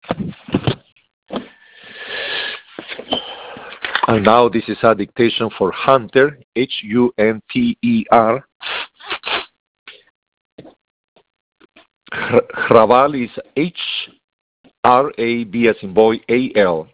And now this is a dictation for Hunter, Hunter. Hrabal is Hrab as in boy, Al.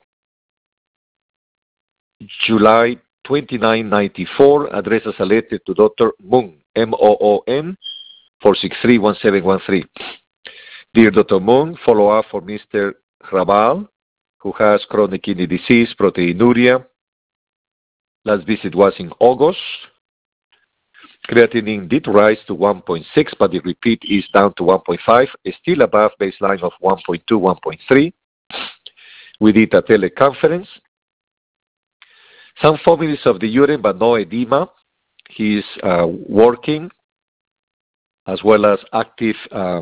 July 29, 94, addresses a letter to Dr. Moon, Moon, 4631713. Dear Dr. Moon, follow up for Mr. Hrabal, who has chronic kidney disease, proteinuria. Last visit was in August. Creatinine did rise to 1.6, but the repeat is down to 1.5, still above baseline of 1.2, 1.3. We did a teleconference. Some fomites of the urine, but no edema. He is working, as well as active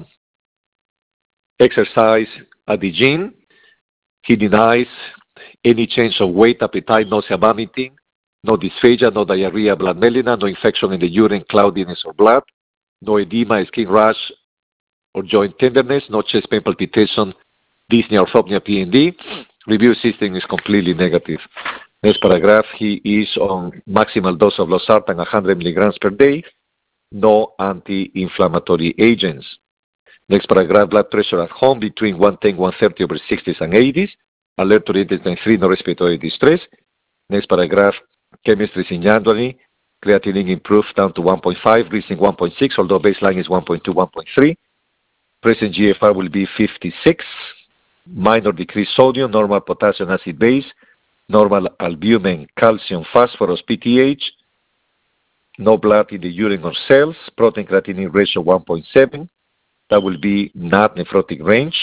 exercise at the gym. He denies any change of weight, appetite, nausea, vomiting. No dysphagia, no diarrhea, blood melena, no infection in the urine, cloudiness or blood, no edema, skin rash or joint tenderness, no chest pain, palpitation, dyspnea, orthopnea, PND. Review system is completely negative. Next paragraph, he is on maximal dose of losartan, 100 milligrams per day, no anti-inflammatory agents. Next paragraph, blood pressure at home between 110, 130 over 60s and 80s, alert to intestine 3, no respiratory distress. Next paragraph, chemistry signaling, creatinine improved down to 1.5, reaching 1.6, although baseline is 1.2, 1.3. Present GFR will be 56. Minor decreased sodium, normal potassium acid base, normal albumin, calcium, phosphorus, PTH, no blood in the urine or cells, protein creatinine ratio 1.7. That will be not nephrotic range.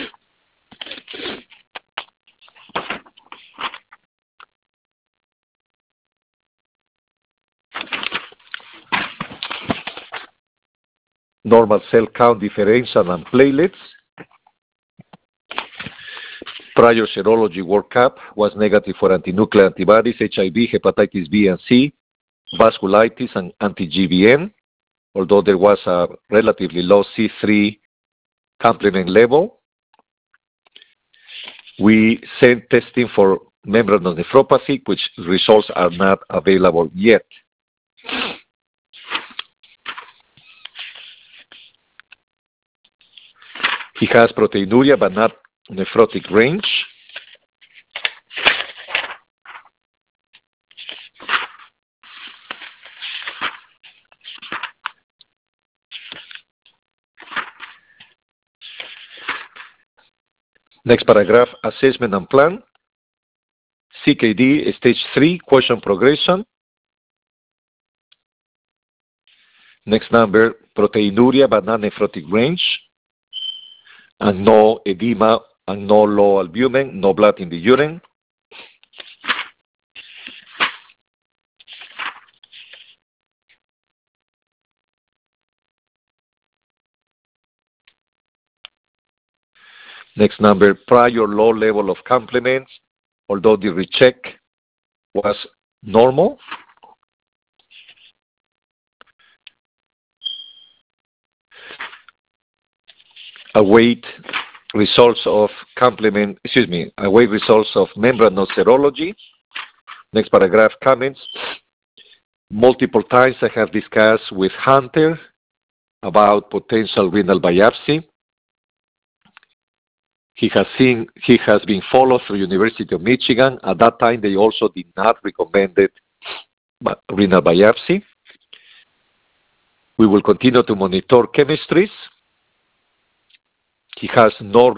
Normal cell count differential and platelets. Prior serology workup was negative for antinuclear antibodies, HIV, hepatitis B and C, vasculitis, and anti-GBM, although there was a relatively low C3 complement level. We sent testing for membranous nephropathy, which results are not available yet. He has proteinuria, but not nephrotic range. Next paragraph, assessment and plan. CKD, stage 3, question progression. Next number, proteinuria, but not nephrotic range, and no edema, and no low albumin, no blood in the urine. Next number, prior low level of complements, although the recheck was normal. Await results of membranous serology. Next paragraph, comments. Multiple times I have discussed with Hunter about potential renal biopsy. He has been followed through University of Michigan. At that time, they also did not recommend renal biopsy. We will continue to monitor chemistries. He has no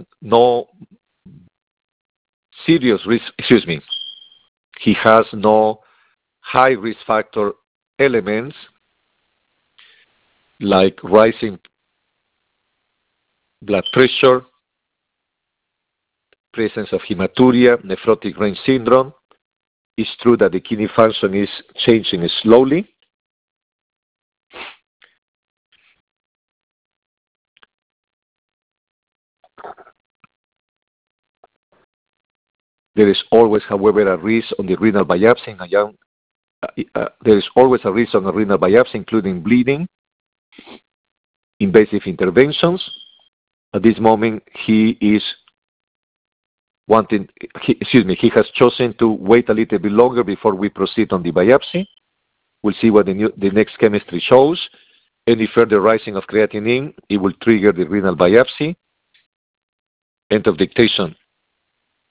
serious risk, he has no high risk factor elements like rising blood pressure, presence of hematuria, nephrotic range syndrome. It's true that the kidney function is changing slowly. There is always, however, a risk on the renal biopsy. There is always a risk on the renal biopsy, including bleeding, invasive interventions. At this moment, he is he has chosen to wait a little bit longer before we proceed on the biopsy. We'll see what the next chemistry shows. Any further rising of creatinine, it will trigger the renal biopsy. End of dictation.